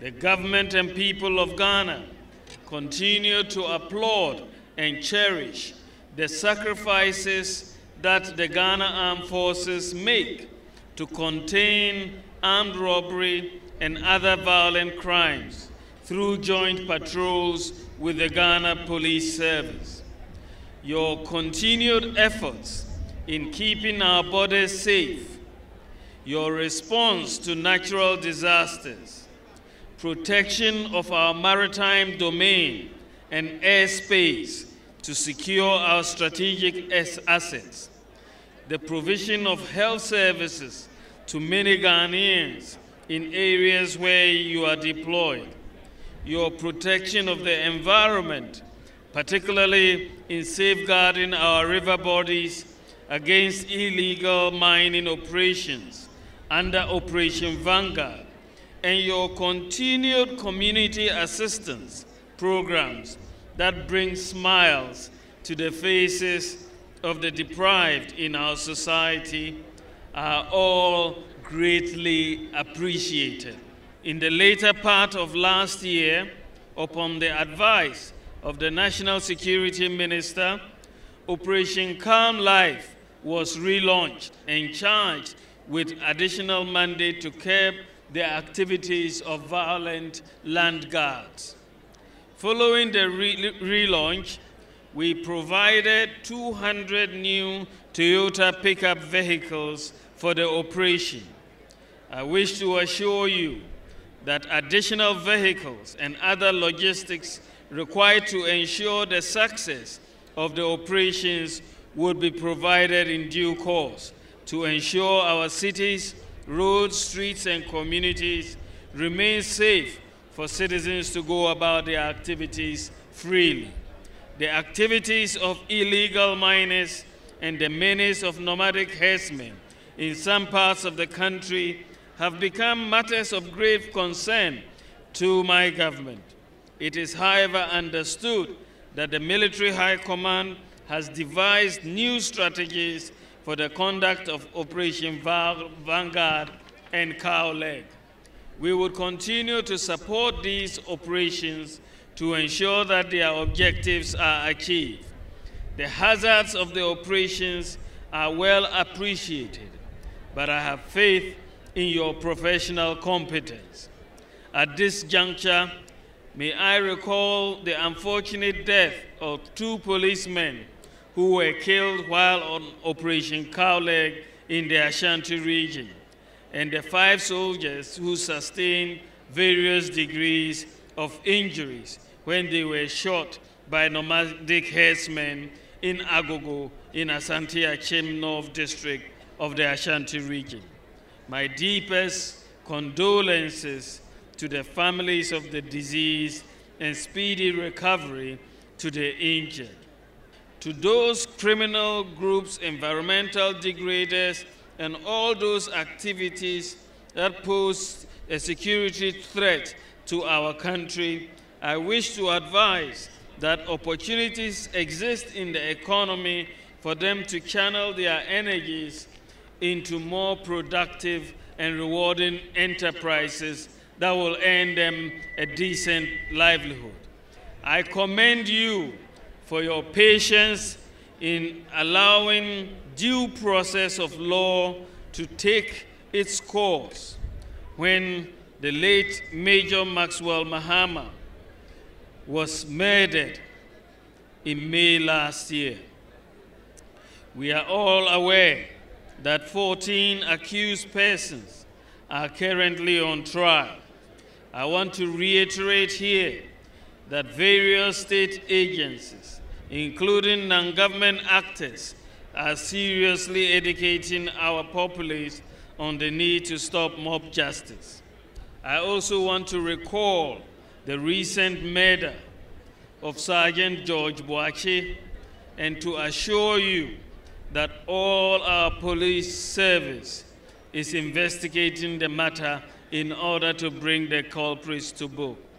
The government and people of Ghana continue to applaud and cherish the sacrifices that the Ghana Armed Forces make to contain armed robbery and other violent crimes through joint patrols with the Ghana Police Service. Your continued efforts in keeping our borders safe, your response to natural disasters, protection of our maritime domain and airspace to secure our strategic assets, the provision of health services to many Ghanaians in areas where you are deployed, your protection of the environment, particularly in safeguarding our river bodies against illegal mining operations under Operation Vanguard, and your continued community assistance programs that bring smiles to the faces of the deprived in our society are all greatly appreciated. In the later part of last year, upon the advice of the National Security Minister, Operation Calm Life was relaunched and charged with additional mandate to curb the activities of violent land guards. Following the relaunch, we provided 200 new Toyota pickup vehicles for the operation. I wish to assure you that additional vehicles and other logistics required to ensure the success of the operations would be provided in due course to ensure our cities, roads, streets, and communities remain safe for citizens to go about their activities freely. The activities of illegal miners and the menace of nomadic herdsmen in some parts of the country have become matters of grave concern to my government. It is, however, understood that the Military High Command has devised new strategies for the conduct of Operation Vanguard and Cow Leg. We will continue to support these operations to ensure that their objectives are achieved. The hazards of the operations are well appreciated, but I have faith in your professional competence. At this juncture, may I recall the unfortunate death of 2 policemen who were killed while on Operation Cow Leg in the Ashanti region, and the 5 soldiers who sustained various degrees of injuries when they were shot by nomadic herdsmen in Agogo in Asante Achim North District of the Ashanti region. My deepest condolences to the families of the deceased and speedy recovery to the injured. To those criminal groups, environmental degraders, and all those activities that pose a security threat to our country, I wish to advise that opportunities exist in the economy for them to channel their energies into more productive and rewarding enterprises that will earn them a decent livelihood. I commend you for your patience in allowing due process of law to take its course when the late Major Maxwell Mahama was murdered in May last year. We are all aware that 14 accused persons are currently on trial. I want to reiterate here that various state agencies, including non-government actors, are seriously educating our populace on the need to stop mob justice. I also want to recall the recent murder of Sergeant George Boache and to assure you that all our police service is investigating the matter in order to bring the culprits to book.